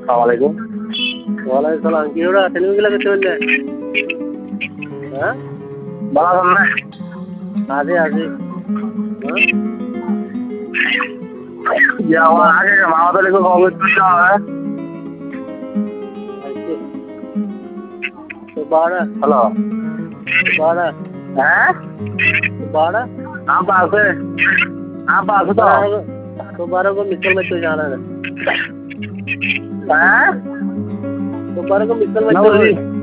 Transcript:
আসসালামাইকুম। ওয়ালাইকুম সালাম। কি ওরা টেলিভিশন গুলা করতে বললে? হ্যাঁ ভালো আছেন না? আছি আছি। হ্যাঁ যে আমার আগে মামাদের একটু খবর দিতে হবে। আছি তো বাড়া হ্যালো। বাড়া হ্যাঁ बाड़ा आप আছে आप আছে তো? दोबारा को मिसल में तो जाना है হ্যাঁ दोबारा को मिसल में না तो বুঝি